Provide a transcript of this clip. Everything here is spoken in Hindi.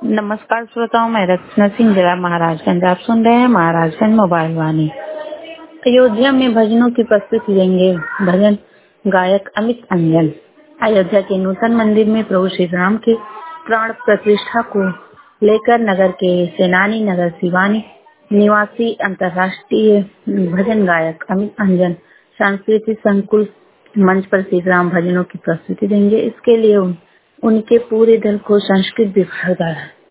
नमस्कार श्रोताओं, मैं रचना सिंह, जिला महाराजगंज। आप सुन रहे हैं महाराजगंज मोबाइल वाणी। अयोध्या में भजनों की प्रस्तुति देंगे भजन गायक अमित अंजन। अयोध्या के नूतन मंदिर में प्रभु श्री राम के प्राण प्रतिष्ठा को लेकर नगर के सेनानी नगर सिवानी निवासी अंतर्राष्ट्रीय भजन गायक अमित अंजन सांस्कृतिक संकुल मंच पर श्री राम भजनों की प्रस्तुति देंगे। इसके लिए उनके पूरे दल को संस्कृत विभाग द्वारा